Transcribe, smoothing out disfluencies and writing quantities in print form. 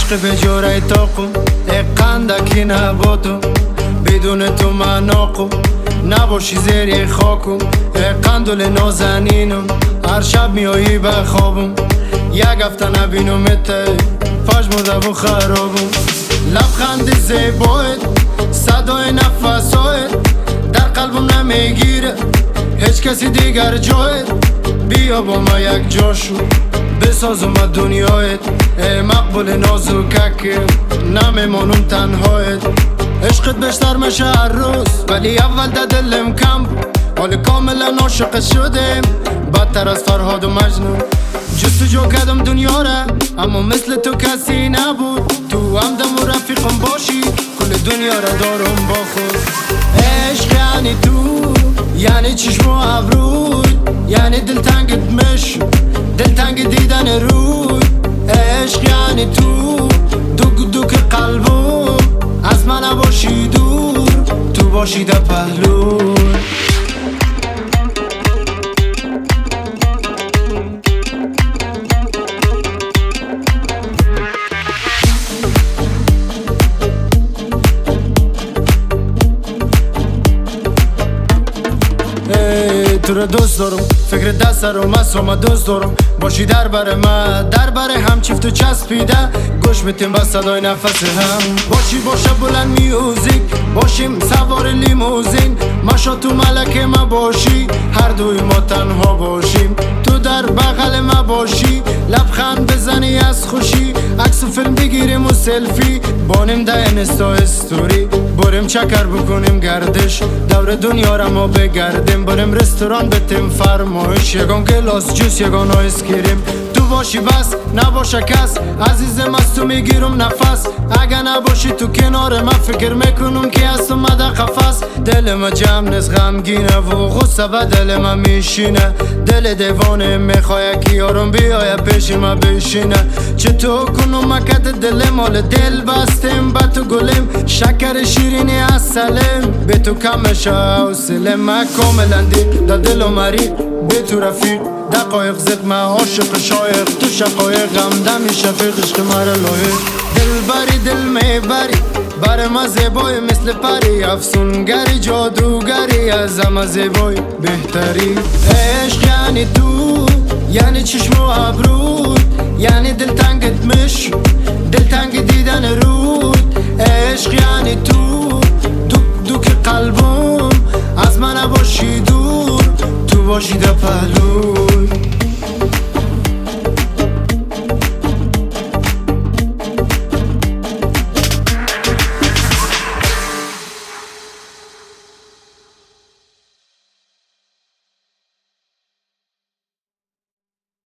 عشق به جوره تاقم قندکی نباتم بدون تو من ناقم نباشی زیر خاکم قندل نازنینم هر شب میایی به خوابم یک هفته نبینم ته پشم و خرابم لبخند زیبایت صدای نفسایت در قلبم نمیگیره هیچ کسی دیگر جایت بیا با ما یک جاشو بسازم دنیایت مقبول نازوکک نمیمانم تنهایت عشقت بیشتر میشه هر روز ولی اول در دلم کم بود حال کاملا عاشق شدم بدتر از فرهاد و مجنون جستجو کردم دنیا را اما مثل تو کسی نبود تو همدم و رفیقم باشی کل دنیا را دارم با خود عشق یعنی تو یعنی چشم و ابروی یعنی دلتنگت دلتنگ دیدن روی عشق یعنی تو دوک قلبم از من نباشی دور تو باشی در پهلوی تو رو دوست دارم فکر دست رو مسوم دوست دارم باشی در بر من در بر هم چیفت و چسبیده گوش میتیم با صدای نفس هم باشی باشه بلند میوزیک باشیم سوار لیموزین ماشا تو ملکه ما باشی هر دوی ما تنها باشیم تو در بغل ما باشی لبخند بزنی از خوشی عکس و فیلم بگیریم و سلفی بانیم ده اینستا استوری بریم چکر بکنیم گردش دور دنیا را ما بگردیم بریم رستوران بتیم فرمایش یگان گلاس جوس یگان آیس کریم تو باشی بس نباشه کس عزیزم از تو میگیرم نفس اگه نباشی تو کنار من فکر میکنم که از تو مده قفس دل ما جمع نیست غمگینه و غصه به دل ما میشینه دل دیوانه میخواه که یارم بیایه پیش ما بشینه چطور کنم مکت دل مال دل بستیم با تو گلیم شکر شیرینی از سلم به تو کمشه و سلم من کاملا دی دا دل و مری به تو رفیق دقایق زد من عاشق شایق تو شقایق غمدمی شفیق عشق مرا لایق دل بری دل میبری بر ما زیبای مثل پری افسونگری جادوگری از همه زیبای بهتری عشق یعنی تو یعنی چشم و ابروی یعنی دلتنگت دلتنگ دیدن رود عشق یعنی تو دوک قلبم از من نباشی دور تو باشی در پهلوی